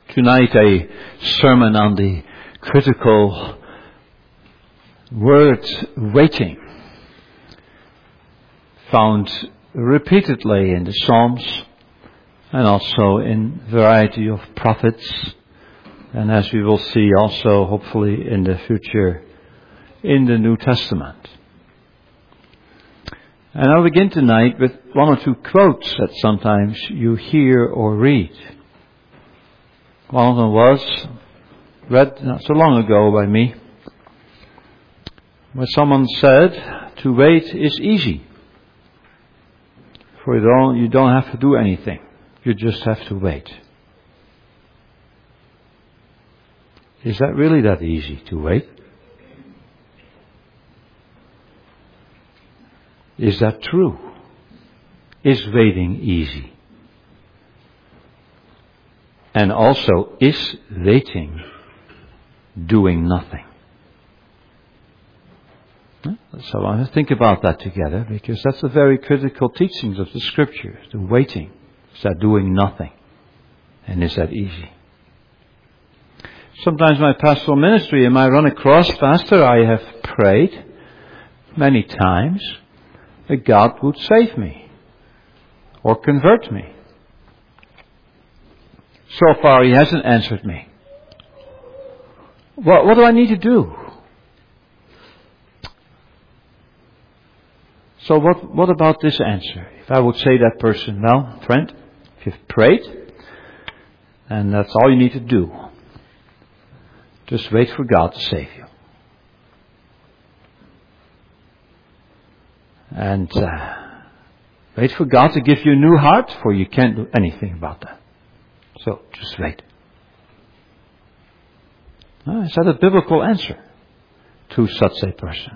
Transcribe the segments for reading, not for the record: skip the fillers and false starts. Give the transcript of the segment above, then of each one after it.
Tonight a sermon on the critical word waiting, found repeatedly in the Psalms and also in a variety of prophets, and as we will see also hopefully in the future in the New Testament. And I'll begin tonight with one or two quotes that sometimes you hear or read. One of them was read not so long ago by me, where someone said, "To wait is easy, for you don't have to do anything. You just have to wait." Is that really that easy to wait? Is that true? Is waiting easy? And also, is waiting doing nothing? So I want to think about that together, because that's the very critical teachings of the Scriptures. The waiting. Is that doing nothing? And is that easy? Sometimes in my pastoral ministry, and I run across, Pastor, I have prayed many times that God would save me or convert me. So far, He hasn't answered me. What do I need to do? So what about this answer? If I would say to that person, well, friend, if you've prayed, and that's all you need to do, just wait for God to save you. And wait for God to give you a new heart, for you can't do anything about that. So, just wait. Is that a biblical answer to such a person?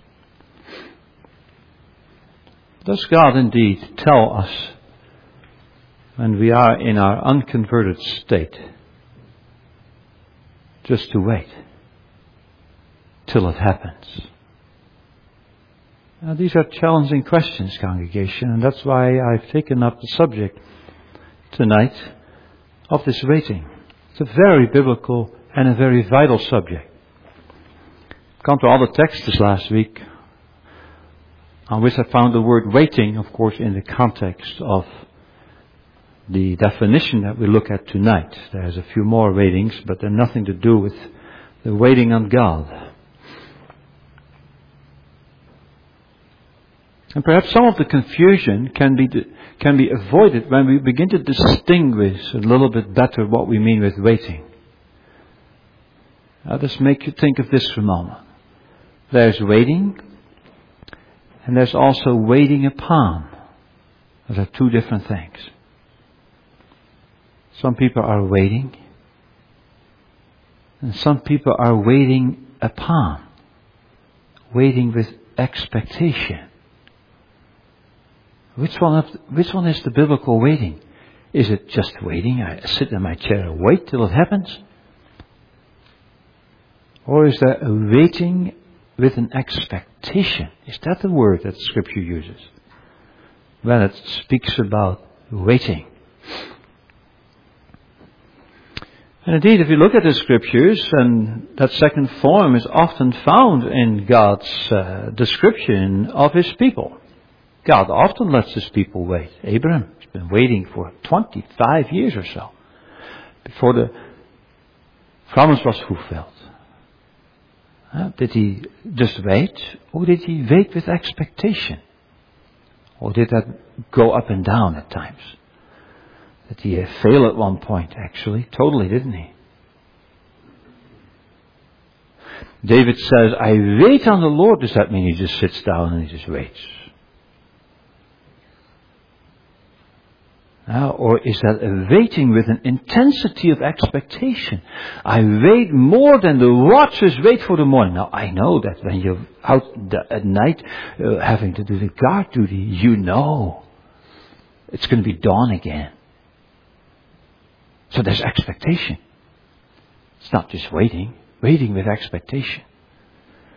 Does God indeed tell us, when we are in our unconverted state, just to wait till it happens? Now, these are challenging questions, congregation, and that's why I've taken up the subject tonight of this waiting. It's a very biblical and a very vital subject. I've gone through all the texts this last week, on which I found the word waiting, of course, in the context of the definition that we look at tonight. There's a few more waitings, but they're nothing to do with the waiting on God. And perhaps some of the confusion can be avoided when we begin to distinguish a little bit better what we mean with waiting. I'll just make you think of this for a moment. There's waiting, and there's also waiting upon. Those are two different things. Some people are waiting, and some people are waiting upon. Waiting with expectation. Which one is the biblical waiting? Is it just waiting? I sit in my chair and wait till it happens? Or is there a waiting with an expectation? Is that the word that Scripture uses when it speaks about waiting? And indeed, if you look at the Scriptures, and that second form is often found in God's description of His people. God often lets His people wait. Abraham has been waiting for 25 years or so before the promise was fulfilled. Did he just wait, or did he wait with expectation? Or did that go up and down at times? Did he fail at one point, actually? Totally, didn't he? David says, "I wait on the Lord." Does that mean he just sits down and he just waits? Or is that a waiting with an intensity of expectation? I wait more than the watchers wait for the morning. Now, I know that when you're out at night having to do the guard duty, you know it's going to be dawn again. So there's expectation. It's not just waiting with expectation.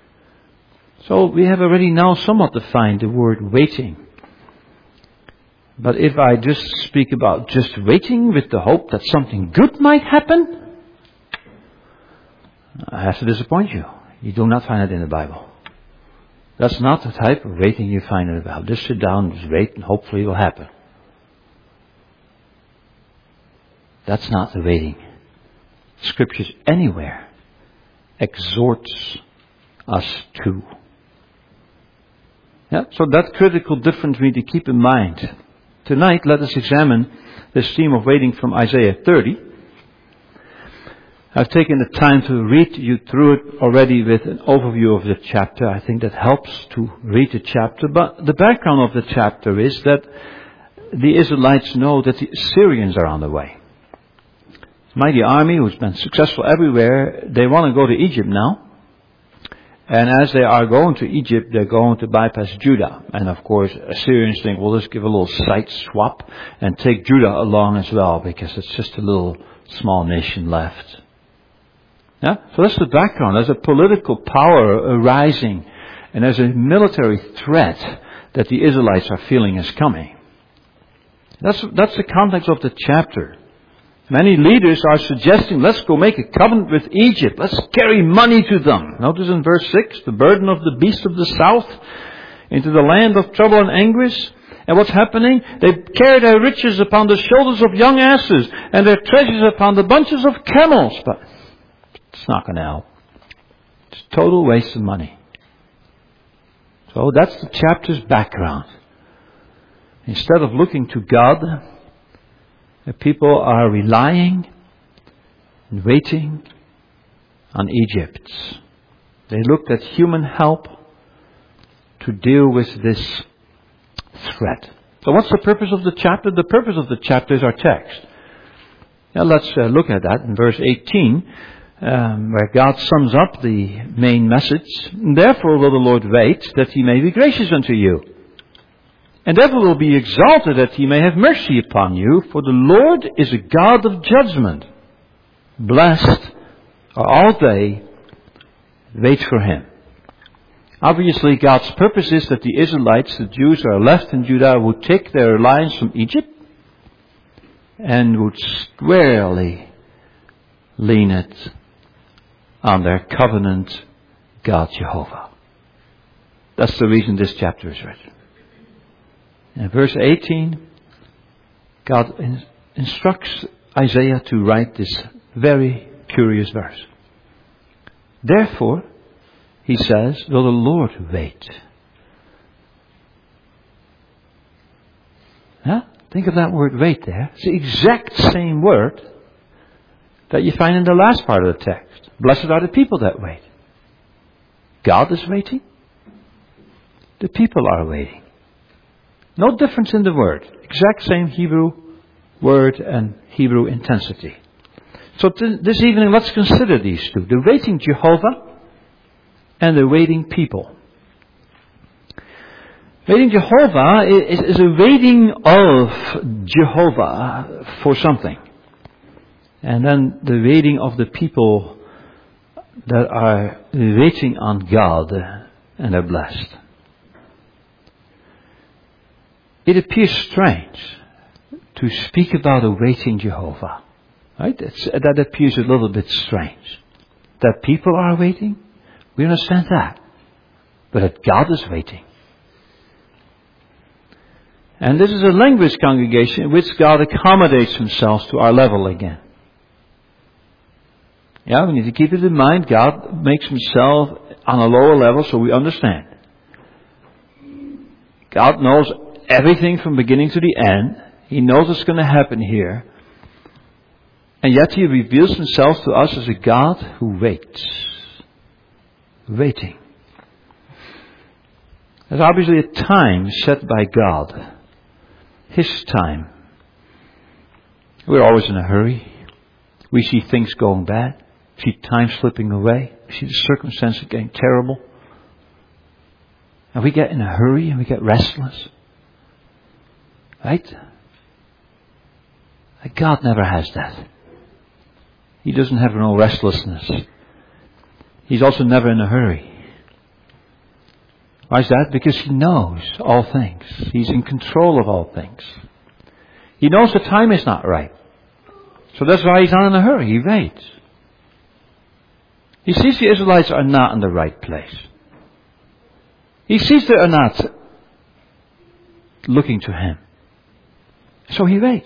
So we have already now somewhat defined the word waiting. But if I just speak about just waiting with the hope that something good might happen, I have to disappoint you. You do not find it in the Bible. That's not the type of waiting you find in the Bible. Just sit down, just wait, and hopefully it will happen. That's not the waiting. Scriptures anywhere exhorts us to. Yeah, so that critical difference we need to keep in mind. Tonight, let us examine this theme of waiting from Isaiah 30. I've taken the time to read you through it already with an overview of the chapter. I think that helps to read the chapter. But the background of the chapter is that the Israelites know that the Assyrians are on the way. Mighty army who's been successful everywhere, they want to go to Egypt now. And as they are going to Egypt, they're going to bypass Judah. And of course, Assyrians think, well, let's give a little side swap and take Judah along as well, because it's just a little small nation left. Yeah? So that's the background. There's a political power arising, and there's a military threat that the Israelites are feeling is coming. That's the context of the chapter. Many leaders are suggesting, let's go make a covenant with Egypt. Let's carry money to them. Notice in verse 6, the burden of the beast of the south into the land of trouble and anguish. And what's happening? They carry their riches upon the shoulders of young asses and their treasures upon the bunches of camels. But it's not going to help. It's a total waste of money. So that's the chapter's background. Instead of looking to God, the people are relying and waiting on Egypt. They looked at human help to deal with this threat. So what's the purpose of the chapter? The purpose of the chapter is our text. Now let's look at that in verse 18, where God sums up the main message. Therefore will the Lord wait, that he may be gracious unto you. And therefore will be exalted, that he may have mercy upon you, for the Lord is a God of judgment. Blessed are all they wait for him. Obviously, God's purpose is that the Israelites, the Jews who are left in Judah, would take their reliance from Egypt and would squarely lean it on their covenant God Jehovah. That's the reason this chapter is written. In verse 18, God instructs Isaiah to write this very curious verse. Therefore, he says, will the Lord wait? Huh? Think of that word wait there. It's the exact same word that you find in the last part of the text. Blessed are the people that wait. God is waiting. The people are waiting. No difference in the word. Exact same Hebrew word and Hebrew intensity. So this evening, let's consider these two. The waiting Jehovah and the waiting people. Waiting Jehovah is a waiting of Jehovah for something. And then the waiting of the people that are waiting on God and are blessed. It appears strange to speak about awaiting Jehovah. Right? That appears a little bit strange. That people are waiting, we understand that. But that God is waiting. And this is a language congregation in which God accommodates himself to our level again. Yeah, we need to keep it in mind. God makes himself on a lower level so we understand. God knows everything from beginning to the end. He knows what's going to happen here. And yet he reveals himself to us as a God who waits. Waiting. There's obviously a time set by God. His time. We're always in a hurry. We see things going bad. We see time slipping away. We see the circumstances getting terrible. And we get in a hurry and we get restless. Right? God never has that. He doesn't have no restlessness. He's also never in a hurry. Why is that? Because he knows all things. He's in control of all things. He knows the time is not right. So that's why he's not in a hurry. He waits. He sees the Israelites are not in the right place. He sees they are not looking to him. So he waits.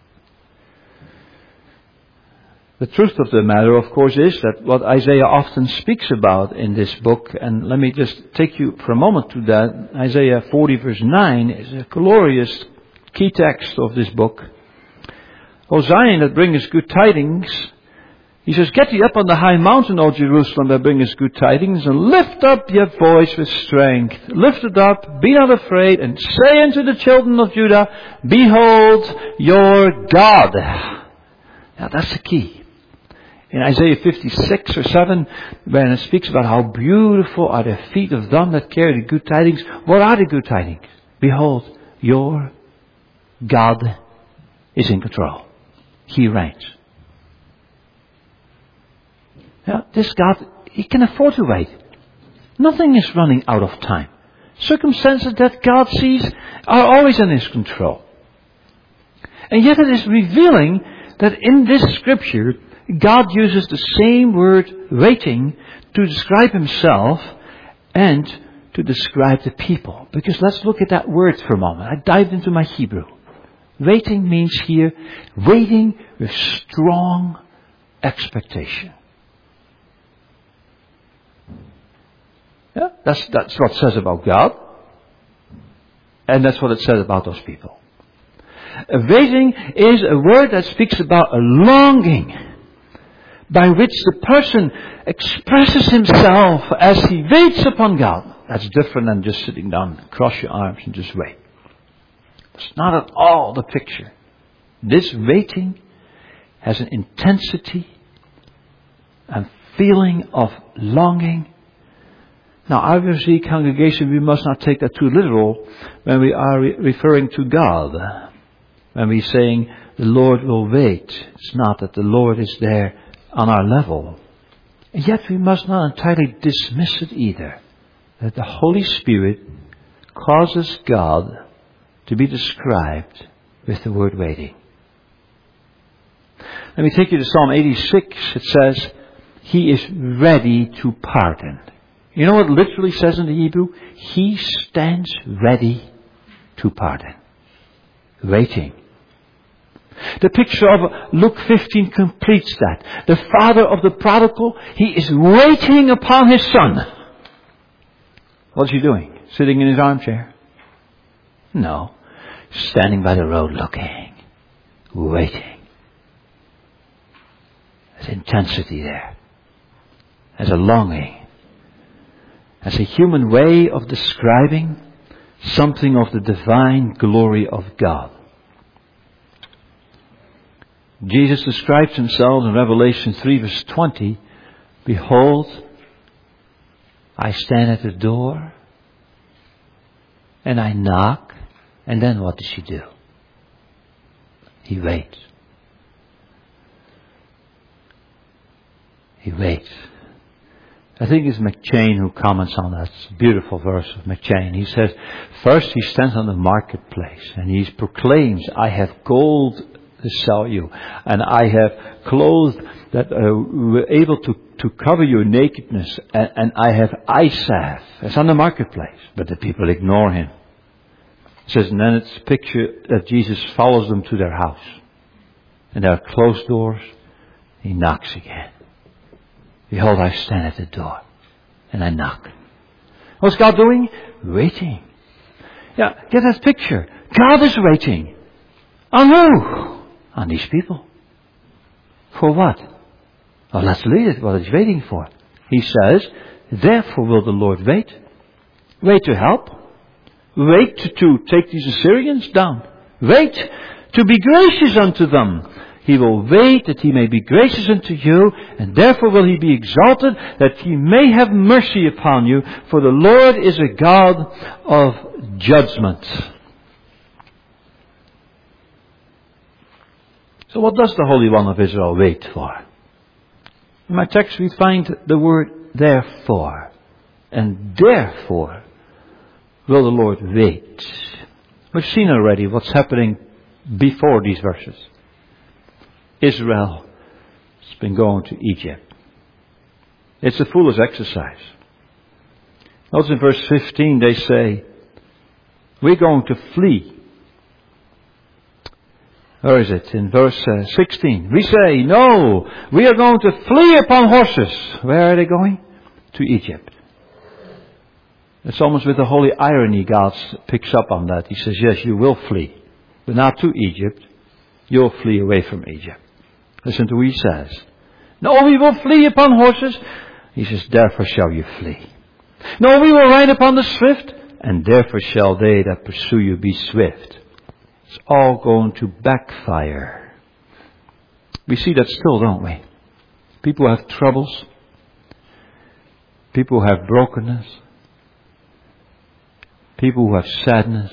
The truth of the matter, of course, is that what Isaiah often speaks about in this book, and let me just take you for a moment to that. Isaiah 40 verse 9 is a glorious key text of this book. O Zion, that bringeth good tidings. He says, get thee up on the high mountain, O Jerusalem, that bringeth good tidings, and lift up your voice with strength. Lift it up, be not afraid, and say unto the children of Judah, behold your God. Now that's the key. In Isaiah 56 or 7, when it speaks about how beautiful are the feet of them that carry the good tidings, what are the good tidings? Behold, your God is in control. He reigns. Yeah, this God, he can afford to wait. Nothing is running out of time. Circumstances that God sees are always in his control. And yet it is revealing that in this scripture, God uses the same word, waiting, to describe himself and to describe the people. Because let's look at that word for a moment. I dived into my Hebrew. Waiting means here, waiting with strong expectation. Yeah, that's what it says about God. And that's what it says about those people. Waiting is a word that speaks about a longing by which the person expresses himself as he waits upon God. That's different than just sitting down, cross your arms and just wait. It's not at all the picture. This waiting has an intensity and feeling of longing. Now, obviously, congregation, we must not take that too literal when we are referring to God. When we're saying the Lord will wait. It's not that the Lord is there on our level. And yet we must not entirely dismiss it either. That the Holy Spirit causes God to be described with the word waiting. Let me take you to Psalm 86. It says, He is ready to pardon. You know what it literally says in the Hebrew? He stands ready to pardon. Waiting. The picture of Luke 15 completes that. The father of the prodigal, he is waiting upon his son. What's he doing? Sitting in his armchair? No. Standing by the road looking. Waiting. There's intensity there. There's a longing. There's a human way of describing something of the divine glory of God. Jesus describes himself in Revelation 3 verse 20. Behold, I stand at the door and I knock. And then what does he do? He waits. He waits. I think it's McChain who comments on that beautiful verse of McChain. He says, first he stands on the marketplace and he proclaims, I have gold to sell you, and I have clothes that were able to cover your nakedness, and I have eye salve. It's on the marketplace, but the people ignore him. It says, and then it's a picture that Jesus follows them to their house. And there are closed doors. He knocks again. Behold, I stand at the door. And I knock. What's God doing? Waiting. Yeah, get that picture. God is waiting. On who? On these people. For what? Well, let's read it, what he's waiting for. He says, therefore will the Lord wait. Wait to help. Wait to take these Assyrians down. Wait to be gracious unto them. He will wait that he may be gracious unto you, and therefore will he be exalted, that he may have mercy upon you, for the Lord is a God of judgment. So what does the Holy One of Israel wait for? In my text we find the word therefore. And therefore will the Lord wait. We've seen already what's happening before these verses. Israel has been going to Egypt. It's a foolish exercise. Notice in verse 15 they say, we're going to flee. Or is it in verse 16? We say, no, we are going to flee upon horses. Where are they going? To Egypt. It's almost with a holy irony God picks up on that. He says, yes, you will flee. But not to Egypt. You'll flee away from Egypt. Listen to what he says. No, we will flee upon horses. He says, therefore shall you flee. No, we will ride upon the swift. And therefore shall they that pursue you be swift. It's all going to backfire. We see that still, don't we? People have troubles. People have brokenness. People who have sadness.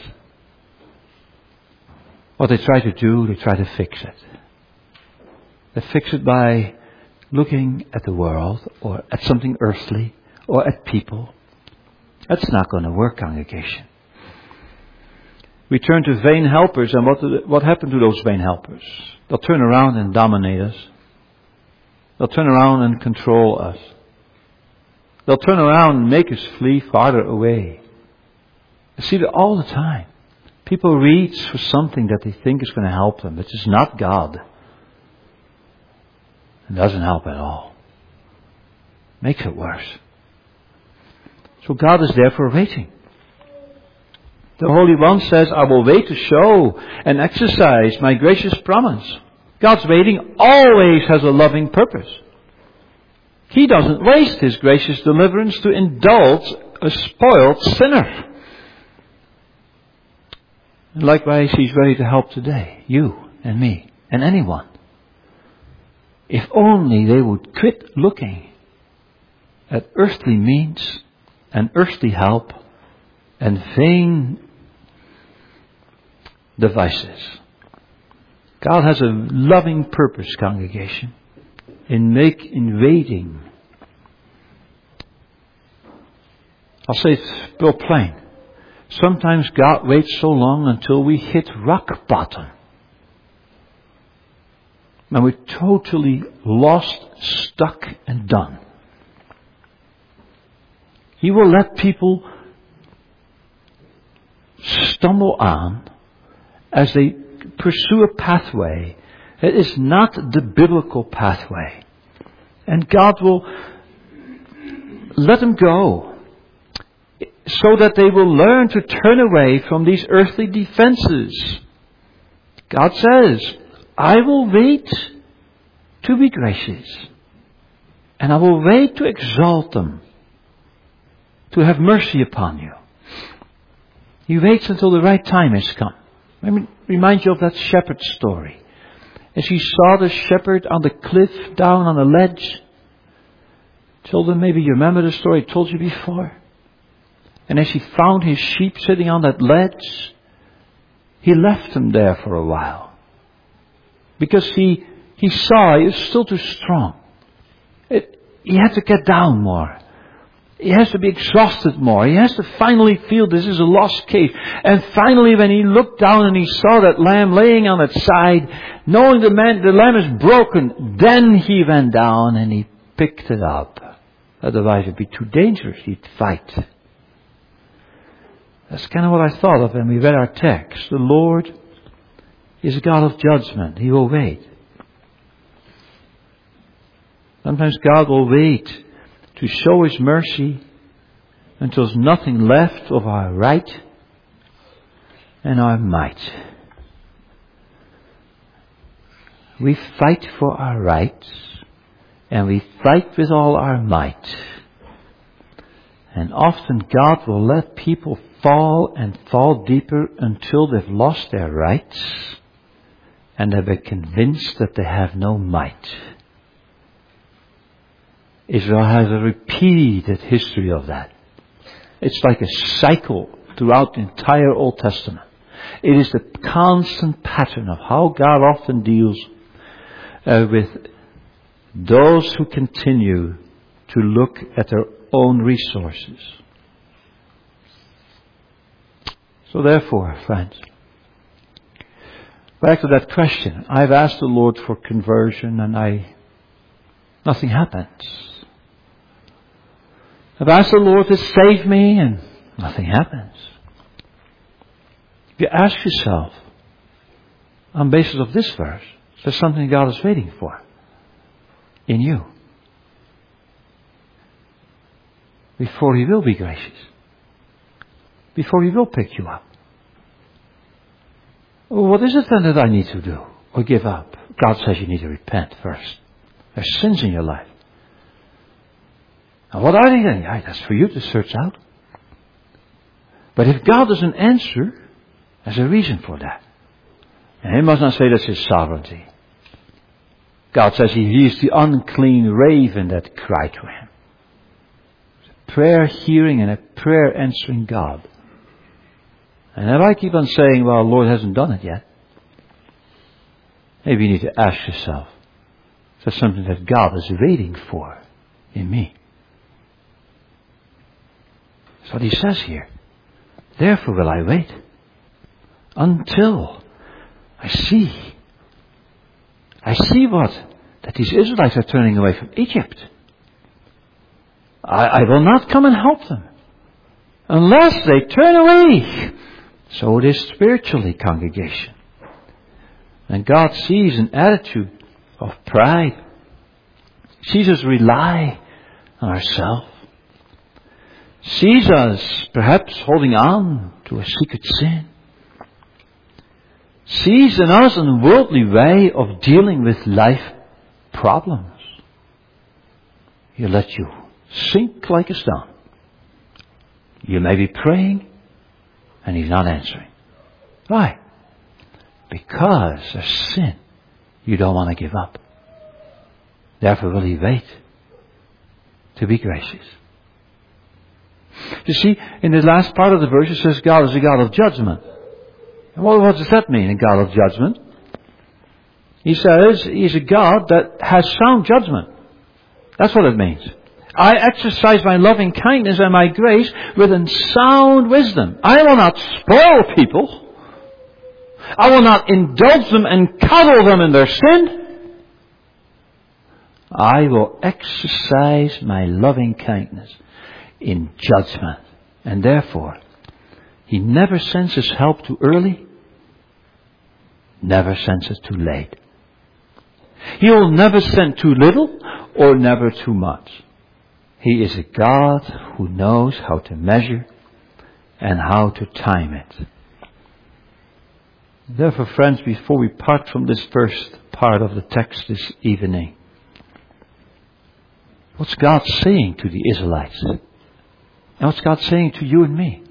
What they try to do, they try to fix it. They fix it by looking at the world or at something earthly or at people. That's not going to work, congregation. We turn to vain helpers, and what happened to those vain helpers? They'll turn around and dominate us. They'll turn around and control us. They'll turn around and make us flee farther away. I see that all the time. People reach for something that they think is going to help them, which is not God. It doesn't help at all. Makes it worse. So God is therefore waiting. The Holy One says, I will wait to show and exercise my gracious promise. God's waiting always has a loving purpose. He doesn't waste His gracious deliverance to indulge a spoiled sinner. And likewise, He's ready to help today, you and me and anyone. If only they would quit looking at earthly means and earthly help and vain devices. God has a loving purpose, congregation, in waiting. I'll say it real plain. Sometimes God waits so long until we hit rock bottom. And we're totally lost, stuck, and done. He will let people stumble on as they pursue a pathway that is not the biblical pathway. And God will let them go so that they will learn to turn away from these earthly defenses. God says, I will wait to be gracious, and I will wait to exalt them, to have mercy upon you. He waits until the right time has come. Let me remind you of that shepherd story. As he saw the shepherd on the cliff down on a ledge. Children, maybe you remember the story I told you before. And as he found his sheep sitting on that ledge, he left them there for a while. Because he saw he was still too strong. He had to get down more. He has to be exhausted more. He has to finally feel this is a lost case. And finally, when he looked down and he saw that lamb laying on its side, knowing the lamb is broken, then he went down and he picked it up. Otherwise, it'd be too dangerous. He'd fight. That's kind of what I thought of when we read our text. The Lord is a God of judgment. He will wait. Sometimes God will wait to show His mercy until there's nothing left of our right and our might. We fight for our rights and we fight with all our might. And often God will let people fall and fall deeper until they've lost their rights and have been convinced that they have no might. Israel has a repeated history of that. It's like a cycle throughout the entire Old Testament. It is the constant pattern of how God often deals with those who continue to look at their own resources. So therefore, friends, Back to that question. I've asked the Lord for conversion and nothing happens. I've asked the Lord to save me and nothing happens. If you ask yourself, on the basis of this verse, there's something God is waiting for in you before He will be gracious, before He will pick you up. Well, what is it then that I need to do or give up? God says you need to repent first. There's sins in your life. And what are they then? Yeah, that's for you to search out. But if God doesn't answer, there's a reason for that. And He must not say that's His sovereignty. God says He hears the unclean raven that cried to Him. It's a prayer hearing and a prayer answering God. And if I keep on saying, well, the Lord hasn't done it yet, maybe you need to ask yourself, is there something that God is waiting for in me? That's what He says here. Therefore will I wait until I see that these Israelites are turning away from Egypt. I will not come and help them unless they turn away. So it is spiritually, congregation. And God sees an attitude of pride. Sees us rely on ourselves. Sees us perhaps holding on to a secret sin. Sees in us a worldly way of dealing with life problems. He'll let you sink like a stone. You may be praying and He's not answering. Why? Because there's sin you don't want to give up. Therefore will He wait to be gracious. You see, in the last part of the verse it says God is a God of judgment. Well, what does that mean, a God of judgment? He says He's a God that has sound judgment. That's what it means. I exercise my loving kindness and my grace with sound wisdom. I will not spoil people. I will not indulge them and coddle them in their sin. I will exercise my loving kindness in judgment. And therefore, He never sends His help too early, never sends it too late. He will never send too little or never too much. He is a God who knows how to measure and how to time it. Therefore, friends, before we part from this first part of the text this evening, what's God saying to the Israelites? And what's God saying to you and me?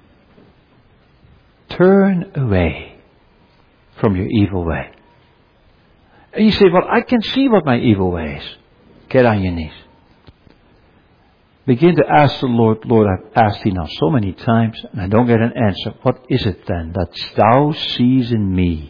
Turn away from your evil way. And you say, well, I can see what my evil way is. Get on your knees. Begin to ask the Lord, Lord, I've asked Thee now so many times and I don't get an answer. What is it then that Thou sees in me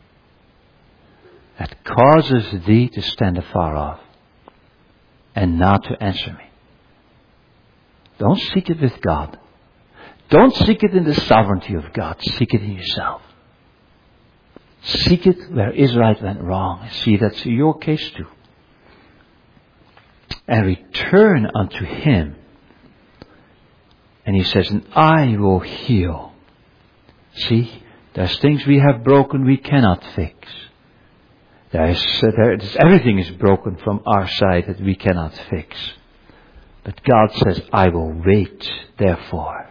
that causes Thee to stand afar off and not to answer me? Don't seek it with God. Don't seek it in the sovereignty of God. Seek it in yourself. Seek it where Israel went wrong. See that's your case too. And return unto Him. And He says, and I will heal. See, there's things we have broken we cannot fix. Everything is broken from our side that we cannot fix. But God says, I will wait, therefore,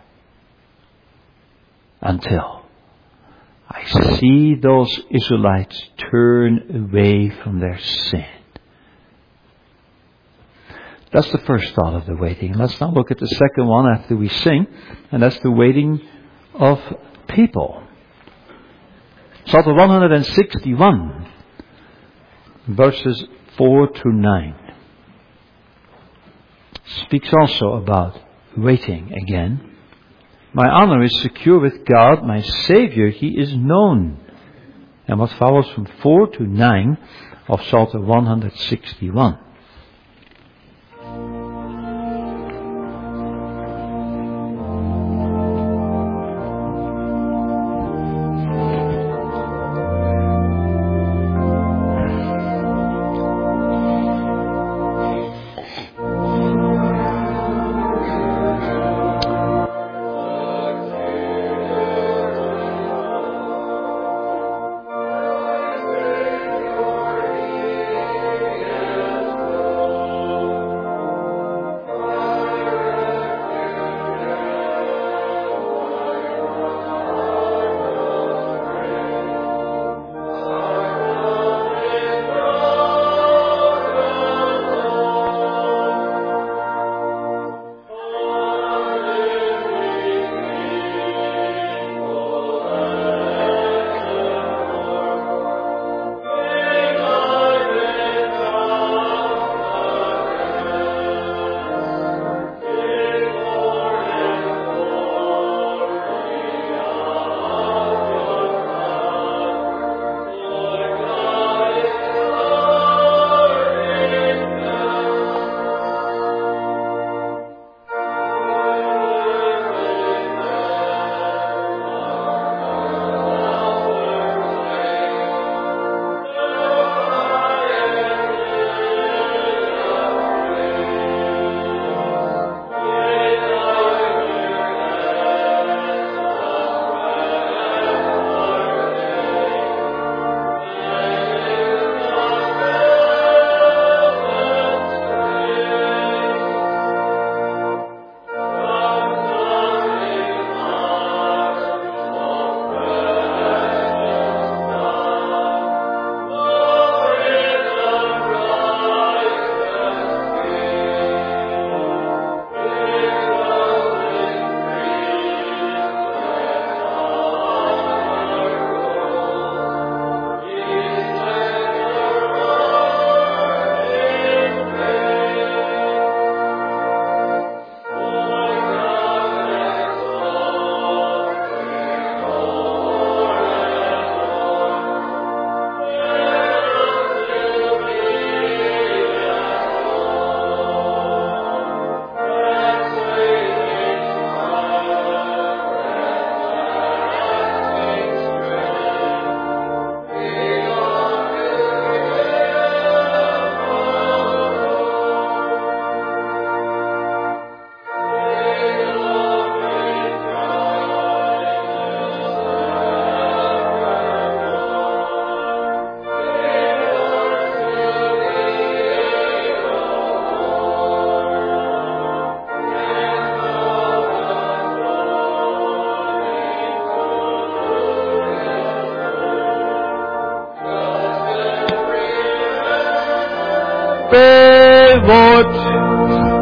until I see those Israelites turn away from their sin. That's the first thought of the waiting. Let's now look at the second one after we sing, and that's the waiting of people. Psalm 161, verses 4 to 9. Speaks also about waiting again. My honor is secure with God, my Savior, He is known. And what follows from 4 to 9 of Psalm 161. woord.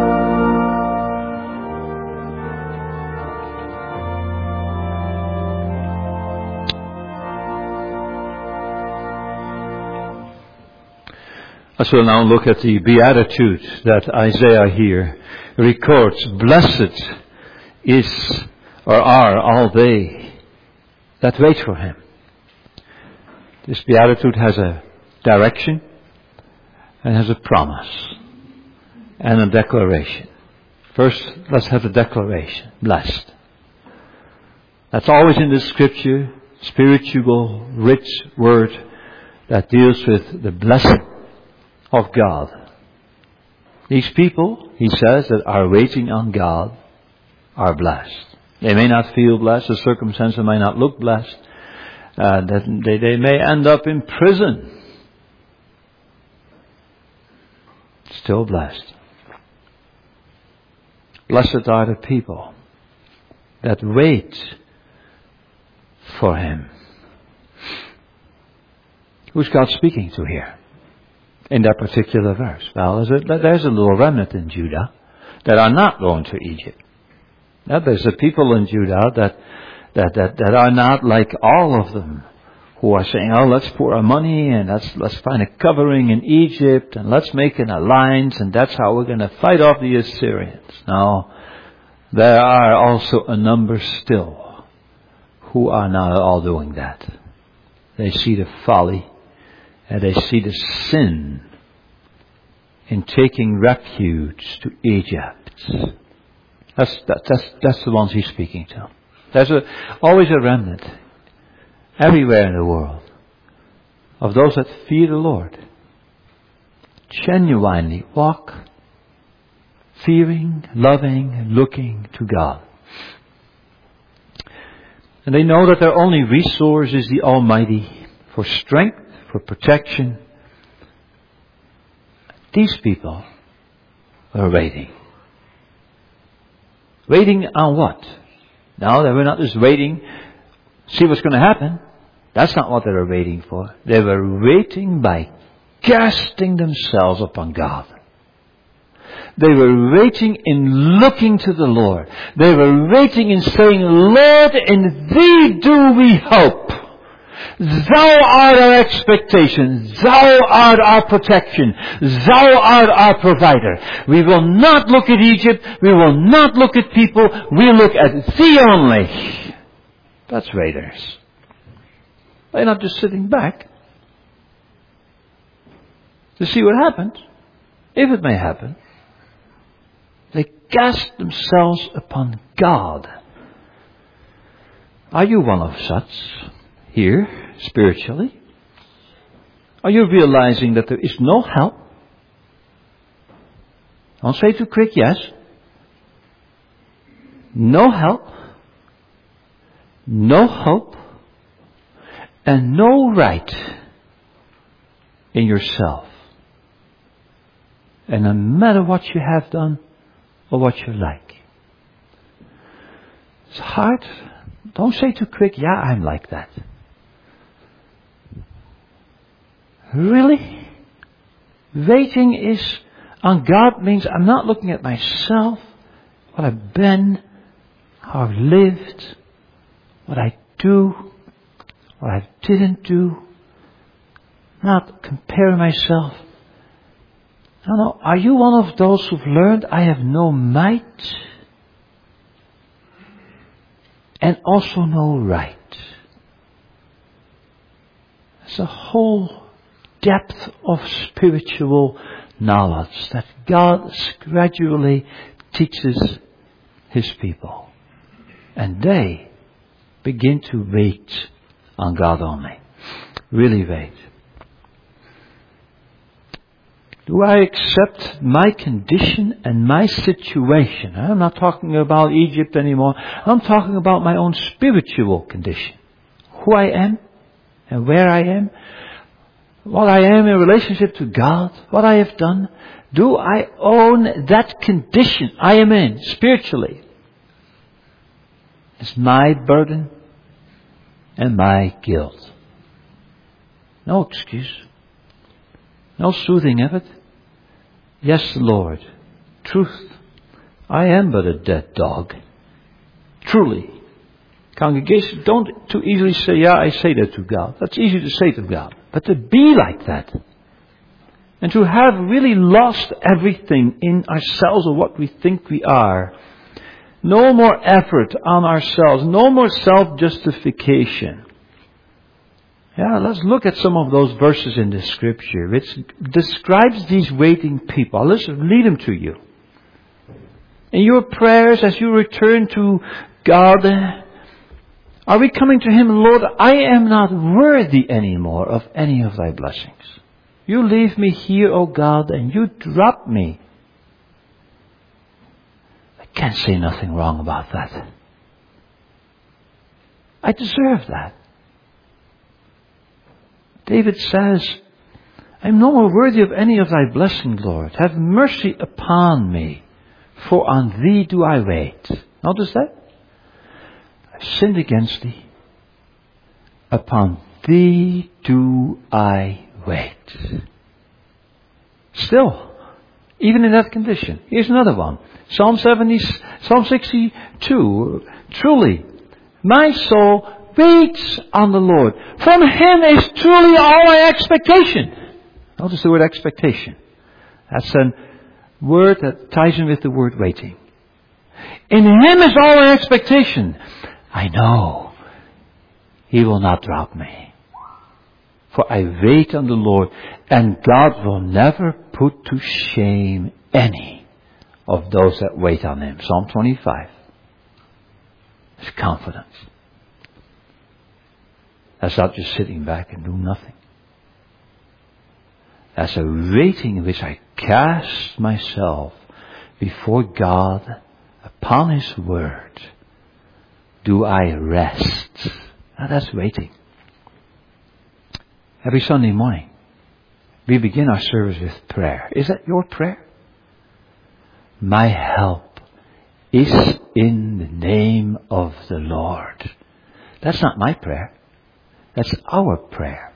As we'll now look at the beatitude that Isaiah here records, blessed is or are all they that wait for him. This beatitude has a direction and has a promise and a declaration. First, let's have the declaration. Blessed. That's always in the scripture, spiritual, rich word that deals with the blessing of God. These people, he says, that are waiting on God are blessed. They may not feel blessed, the circumstances may not look blessed, they may end up in prison. Still blessed. Blessed are the people that wait for him. Who's God speaking to here? In that particular verse. Well, there's a little remnant in Judah that are not going to Egypt. Now, there's a people in Judah that are not like all of them, who are saying, oh, let's pour our money and let's find a covering in Egypt and let's make an alliance and that's how we're going to fight off the Assyrians. Now, there are also a number still who are not all doing that. They see the folly and they see the sin in taking refuge to Egypt. That's the ones he's speaking to. There's always a remnant everywhere in the world of those that fear the Lord. Genuinely walk fearing, loving, looking to God. And they know that their only resource is the Almighty for strength, for protection. These people are waiting. Waiting on what? Now, they were not just waiting, see what's going to happen. That's not what they were waiting for. They were waiting by casting themselves upon God. They were waiting in looking to the Lord. They were waiting in saying, Lord, in thee do we hope. Thou art our expectation. Thou art our protection. Thou art our provider. We will not look at Egypt. We will not look at people. We look at thee only. That's raiders. They're not just sitting back to see what happens, if it may happen. They cast themselves upon God. Are you one of such here, spiritually? Are you realizing that there is no help? Don't say too quick yes. No help, no hope, and no right in yourself. And no matter what you have done or what you like. It's hard. Don't say too quick, yeah, I'm like that. Really? Waiting is on God means I'm not looking at myself, what I've been, how I've lived, what I do, what I didn't do. Not comparing myself. No, are you one of those who've learned I have no might and also no right? There's a whole depth of spiritual knowledge that God gradually teaches His people. And they begin to wait on God only. Really wait. Do I accept my condition and my situation? I'm not talking about Egypt anymore. I'm talking about my own spiritual condition. Who I am and where I am. What I am in relationship to God. What I have done. Do I own that condition I am in spiritually? It's my burden and my guilt. No excuse. No soothing of it. Yes, Lord. Truth. I am but a dead dog. Truly. Congregation, don't too easily say, yeah, I say that to God. That's easy to say to God. But to be like that, and to have really lost everything in ourselves or what we think we are. No more effort on ourselves. No more self-justification. Yeah, let's look at some of those verses in the Scripture. It describes these waiting people. Let's lead them to you. In your prayers, as you return to God, are we coming to Him, Lord, I am not worthy anymore of any of Thy blessings. You leave me here, O God, and you drop me. I can't say nothing wrong about that. I deserve that. David says, I am no more worthy of any of Thy blessing, Lord. Have mercy upon me, for on Thee do I wait. Notice that? I've sinned against Thee. Upon Thee do I wait. Still, even in that condition. Here's another one. Psalm 62. Truly, my soul waits on the Lord. From Him is truly all my expectation. Notice the word expectation. That's a word that ties in with the word waiting. In Him is all my expectation. I know He will not drop me. For I wait on the Lord, and God will never put to shame any of those that wait on Him. Psalm 25. It's confidence. That's not just sitting back and doing nothing. That's a waiting in which I cast myself before God upon His Word. Do I rest? Now that's waiting. Every Sunday morning, we begin our service with prayer. Is that your prayer? My help is in the name of the Lord. That's not my prayer. That's our prayer.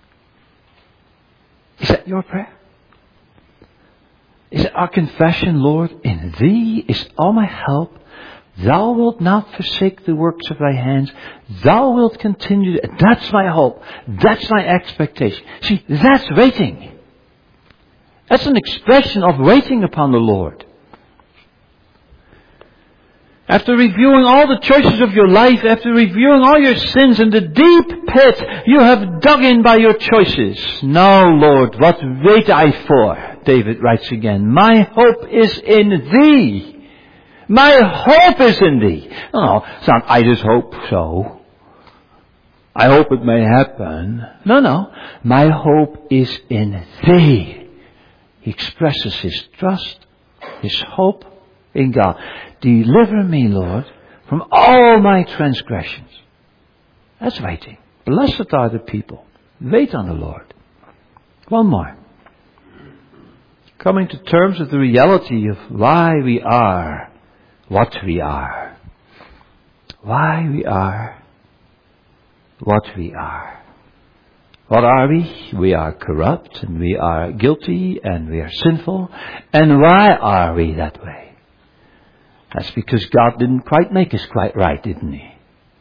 Is that your prayer? Is it our confession, Lord, in Thee is all my help. Thou wilt not forsake the works of Thy hands. Thou wilt continue. That's my hope. That's my expectation. See, that's waiting. That's an expression of waiting upon the Lord. After reviewing all the choices of your life, after reviewing all your sins in the deep pit you have dug in by your choices. Now, Lord, what wait I for? David writes again. My hope is in Thee. My hope is in Thee. No, it's not I just hope so. I hope it may happen. No. My hope is in Thee. He expresses his trust, his hope in God. Deliver me, Lord, from all my transgressions. That's waiting. Blessed are the people. Wait on the Lord. One more. Coming to terms with the reality of why we are what we are. Why we are what we are. What are we? We are corrupt and we are guilty and we are sinful. And why are we that way? That's because God didn't quite make us quite right, didn't He?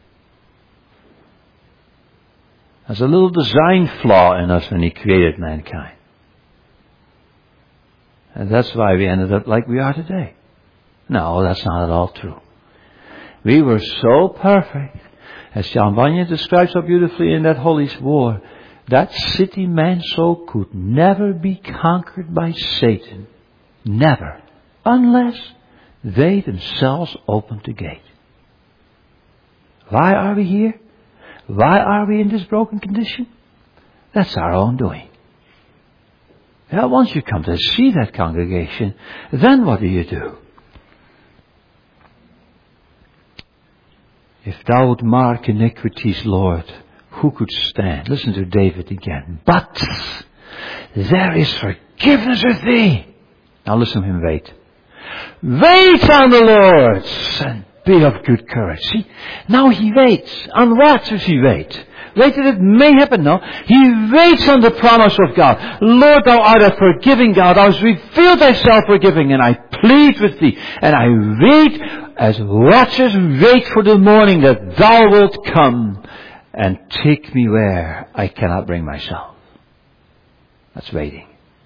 There's a little design flaw in us when He created mankind. And that's why we ended up like we are today. No, that's not at all true. We were so perfect. As Jan Vanya describes so beautifully in that Holy War, that city man's soul could never be conquered by Satan. Never. Unless they themselves opened the gate. Why are we here? Why are we in this broken condition? That's our own doing. Now, once you come to see that congregation, then what do? If thou would mark iniquities, Lord, who could stand? Listen to David again. But there is forgiveness with Thee. Now listen to him, wait. Wait on the Lord and be of good courage. See, now he waits. On what does he wait? Wait that it may happen. No, he waits on the promise of God. Lord, thou art a forgiving God. Thou hast revealed thyself forgiving, and I plead with thee. And I wait as watchers wait for the morning that thou wilt come and take me where I cannot bring myself. That's waiting.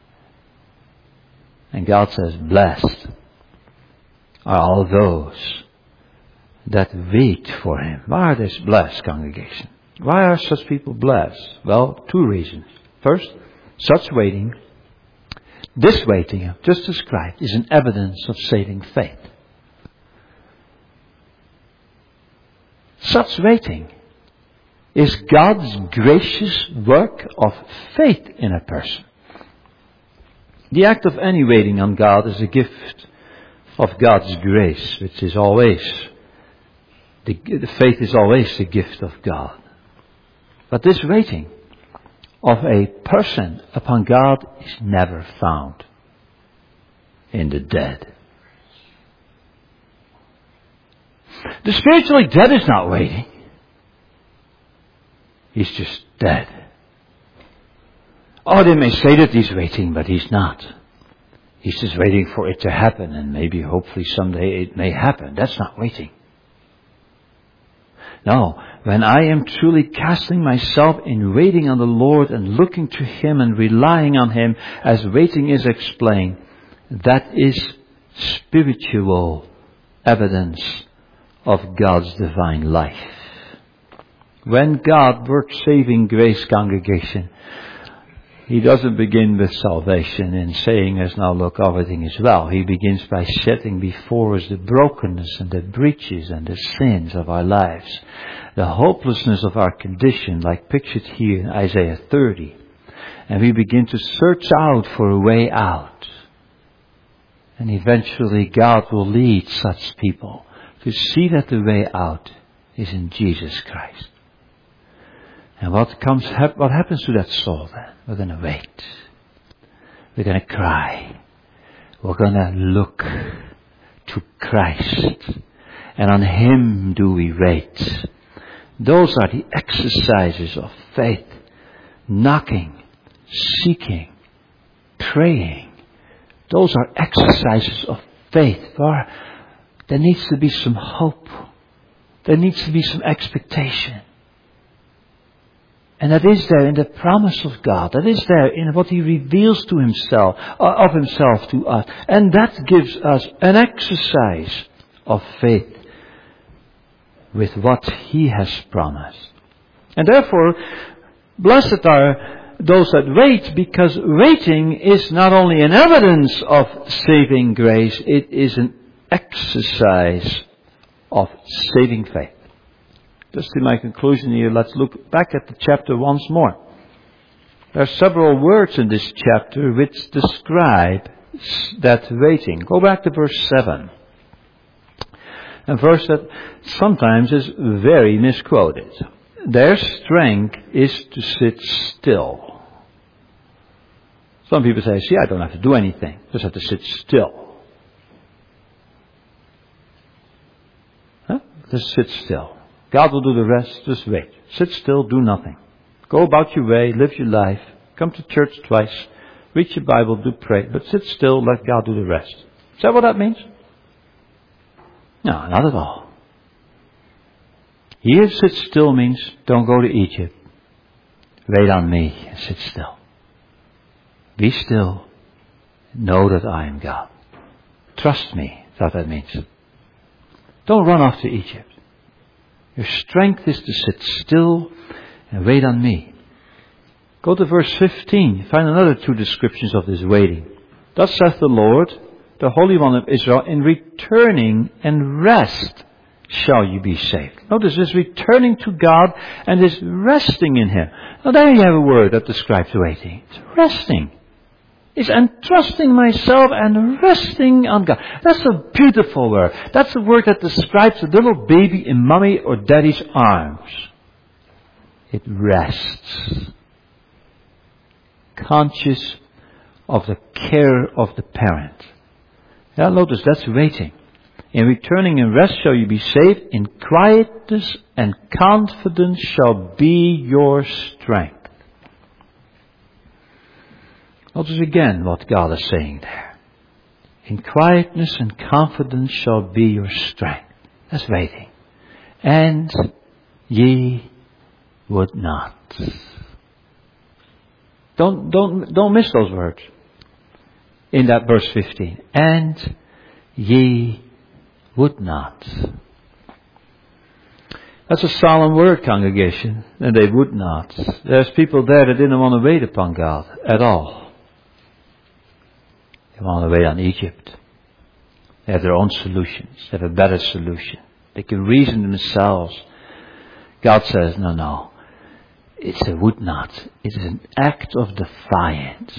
And God says, blessed are all those that wait for Him. Why are they blessed, congregation? Why are such people blessed? Well, two reasons. First, such waiting, this waiting I've just described, is an evidence of saving faith. Such waiting is God's gracious work of faith in a person. The act of any waiting on God is a gift of God's grace, which is always, the faith is always the gift of God. But this waiting of a person upon God is never found in the dead. The spiritually dead is not waiting. He's just dead. Oh, they may say that he's waiting, but he's not. He's just waiting for it to happen, and maybe, hopefully, someday it may happen. That's not waiting. No, when I am truly casting myself in waiting on the Lord and looking to Him and relying on Him, as waiting is explained, that is spiritual evidence of God's divine life. When God works saving grace, congregation, He doesn't begin with salvation and saying us, now look, everything is well. He begins by setting before us the brokenness and the breaches and the sins of our lives. The hopelessness of our condition, like pictured here in Isaiah 30. And we begin to search out for a way out. And eventually God will lead such people to see that the way out is in Jesus Christ. And what happens to that soul then? We're going to wait. We're going to cry. We're going to look to Christ. And on Him do we wait. Those are the exercises of faith. Knocking, seeking, praying. Those are exercises of faith. For there needs to be some hope. There needs to be some expectation. And that is there in the promise of God. That is there in what He reveals to Himself, of Himself to us. And that gives us an exercise of faith with what He has promised. And therefore, blessed are those that wait, because waiting is not only an evidence of saving grace, it is an exercise of saving faith. Just in my conclusion here, let's look back at the chapter once more. There are several words in this chapter which describe that waiting. Go back to verse 7. A verse that sometimes is very misquoted. Their strength is to sit still. Some people say, see, I don't have to do anything. Just have to sit still. Huh? Just sit still. God will do the rest. Just wait. Sit still, do nothing. Go about your way, live your life. Come to church twice. Read your Bible, do pray. But sit still, let God do the rest. Is that what that means? No, not at all. Here, sit still means don't go to Egypt. Wait on me and sit still. Be still. Know that I am God. Trust me. That's what that means. Don't run off to Egypt. Your strength is to sit still and wait on me. Go to verse 15. Find another two descriptions of this waiting. Thus saith the Lord, the Holy One of Israel, in returning and rest shall you be saved. Notice this returning to God and this resting in Him. Now there you have a word that describes waiting. It's resting. It's entrusting myself and resting on God. That's a beautiful word. That's a word that describes a little baby in mommy or daddy's arms. It rests. Conscious of the care of the parent. Now notice that's waiting. In returning in rest shall you be saved. In quietness and confidence shall be your strength. Notice again what God is saying there. In quietness and confidence shall be your strength. That's waiting. And ye would not. Don't miss those words. In that verse 15. And ye would not. That's a solemn word, congregation. And they would not. There's people there that didn't want to wait upon God at all. They want to wait on Egypt. They have their own solutions. They have a better solution. They can reason themselves. God says, no. It's a would not. It is an act of defiance.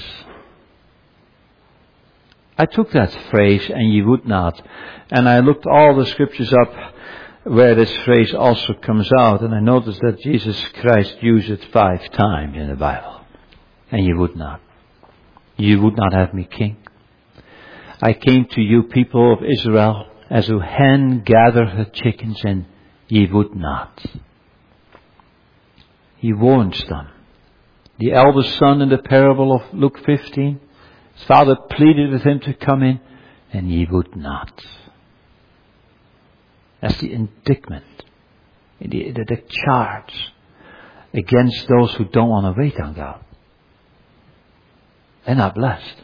I took that phrase, and ye would not, and I looked all the scriptures up where this phrase also comes out, and I noticed that Jesus Christ used it 5 times in the Bible. And ye would not. You would not have me king. I came to you, people of Israel, as a hen gathereth her chickens, and ye would not. He warns them. The eldest son in the parable of Luke 15, his father pleaded with him to come in, and ye would not. That's the indictment, the charge against those who don't want to wait on God. They're not blessed.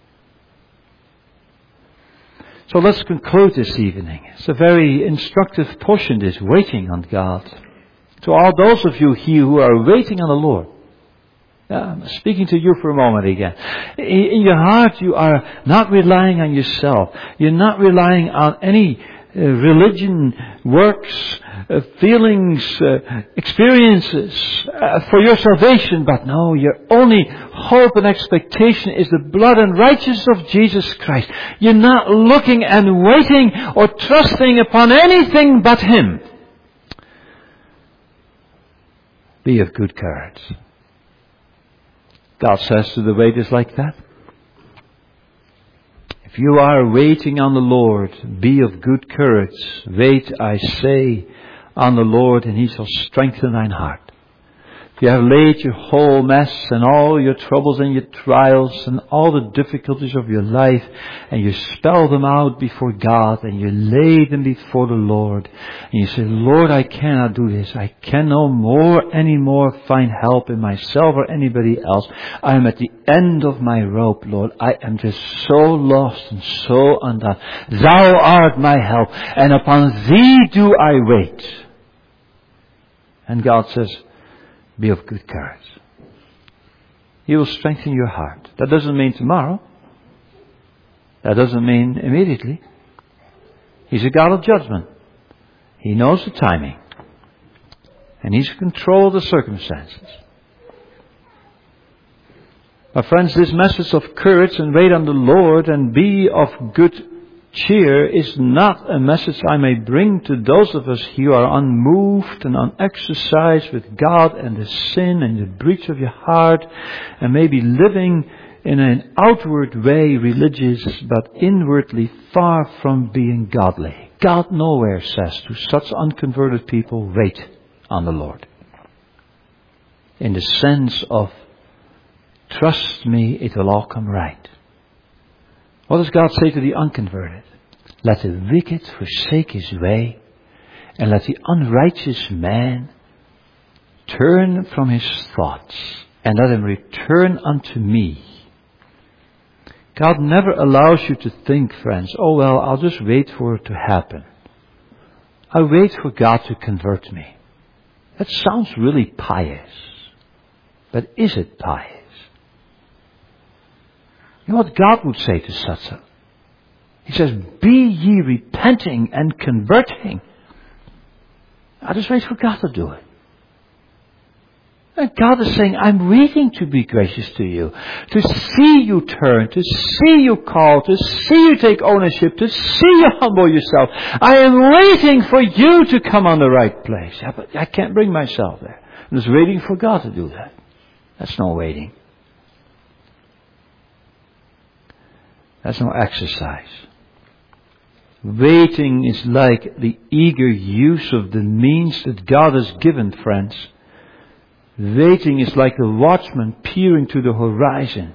So let's conclude this evening. It's a very instructive portion, this waiting on God. To all those of you here who are waiting on the Lord, I'm speaking to you for a moment again. In your heart, you are not relying on yourself. You're not relying on any religion, works, feelings, experiences for your salvation. But no, your only hope and expectation is the blood and righteousness of Jesus Christ. You're not looking and waiting or trusting upon anything but Him. Be of good courage. God says to the waiters like that. If you are waiting on the Lord, be of good courage. Wait, I say, on the Lord, and He shall strengthen thine heart. If you have laid your whole mess and all your troubles and your trials and all the difficulties of your life, and you spell them out before God, and you lay them before the Lord, and you say, Lord, I cannot do this. I can no more anymore find help in myself or anybody else. I am at the end of my rope, Lord. I am just so lost and so undone. Thou art my help, and upon Thee do I wait. And God says, be of good courage. He will strengthen your heart. That doesn't mean tomorrow. That doesn't mean immediately. He's a God of judgment. He knows the timing. And He's in control of the circumstances. My friends, this message of courage and wait on the Lord and be of good cheer is not a message I may bring to those of us who are unmoved and unexercised with God and the sin and the breach of your heart, and maybe living in an outward way religious but inwardly far from being godly. God nowhere says to such unconverted people, wait on the Lord. In the sense of, trust me, it will all come right. What does God say to the unconverted? Let the wicked forsake his way, and let the unrighteous man turn from his thoughts, and let him return unto me. God never allows you to think, friends, oh well, I'll just wait for it to happen. I'll wait for God to convert me. That sounds really pious. But is it pious? You know what God would say to such a? He says, be ye repenting and converting. I just wait for God to do it. And God is saying, I'm waiting to be gracious to you. To see you turn, to see you call, to see you take ownership, to see you humble yourself. I am waiting for you to come on the right place. Yeah, but I can't bring myself there. I'm just waiting for God to do that. That's no waiting. That's no exercise. Waiting is like the eager use of the means that God has given, friends. Waiting is like the watchman peering to the horizon.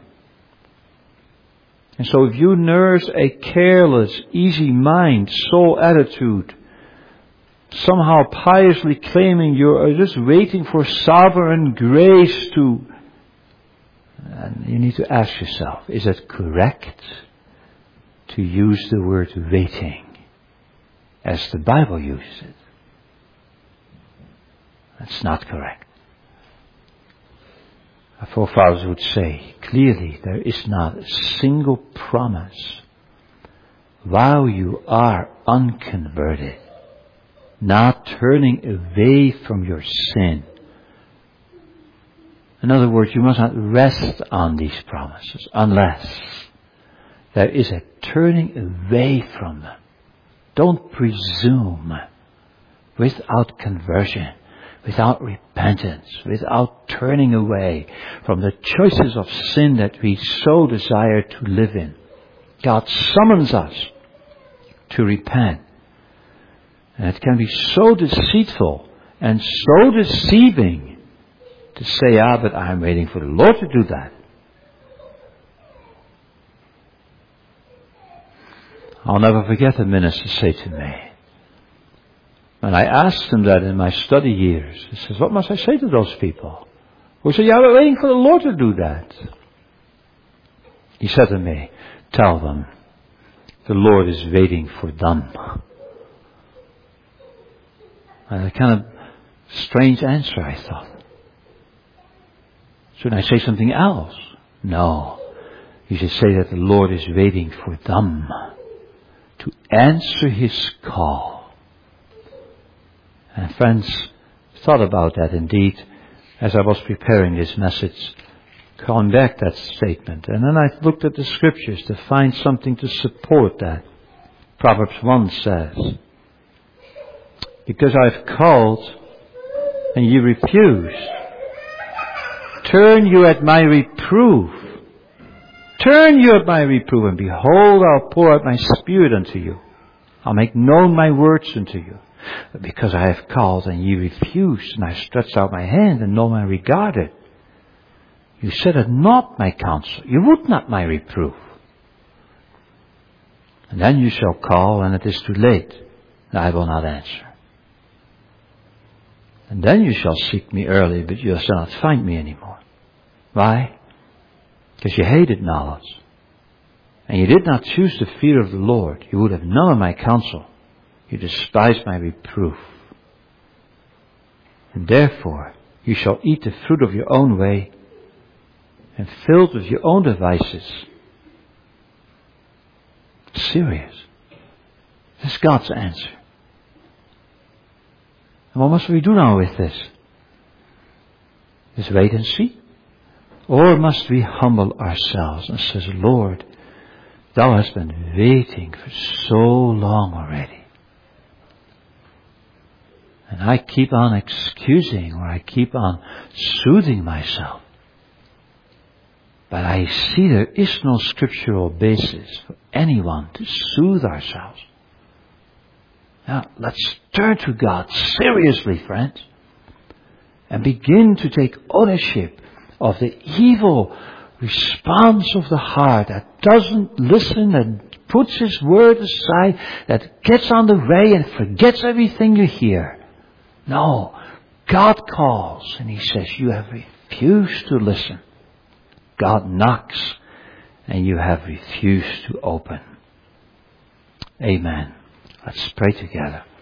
And so if you nurse a careless, easy mind, soul attitude, somehow piously claiming you're just waiting for sovereign grace to, and you need to ask yourself, is it correct to use the word waiting as the Bible uses it? That's not correct. Our forefathers would say, clearly, there is not a single promise while you are unconverted, not turning away from your sin. In other words, you must not rest on these promises unless there is a turning away from them. Don't presume without conversion, without repentance, without turning away from the choices of sin that we so desire to live in. God summons us to repent. And it can be so deceitful and so deceiving to say, but I'm waiting for the Lord to do that. I'll never forget the minister say to me, and I asked him that in my study years. He says, what must I say to those people who say, we're waiting for the Lord to do that? He said to me, tell them, the Lord is waiting for them. And a kind of strange answer, I thought. Should I say something else? No. You should say that the Lord is waiting for them to answer His call. And friends, thought about that indeed as I was preparing this message, calling back that statement. And then I looked at the scriptures to find something to support that. Proverbs 1 says, because I've called and you refuse, turn you at my reproof. Turn you at my reproof, and behold, I'll pour out my spirit unto you. I'll make known my words unto you. But because I have called and ye refused, and I stretched out my hand and no man regarded, you said it not my counsel, you would not my reproof. And then you shall call, and it is too late, and I will not answer. And then you shall seek me early, but you shall not find me anymore. Why? Because you hated knowledge. And you did not choose the fear of the Lord. You would have none of my counsel. You despised my reproof. And therefore you shall eat the fruit of your own way, and filled with your own devices. Serious. This is God's answer. And what must we do now with this? Just wait and see? Or must we humble ourselves and say, Lord, Thou hast been waiting for so long already. And I keep on excusing, or I keep on soothing myself. But I see there is no scriptural basis for anyone to soothe ourselves. Now, let's turn to God seriously, friends, and begin to take ownership of the evil response of the heart that doesn't listen and puts His word aside, that gets on the way and forgets everything you hear. No, God calls and He says, you have refused to listen. God knocks and you have refused to open. Amen. Let's pray together.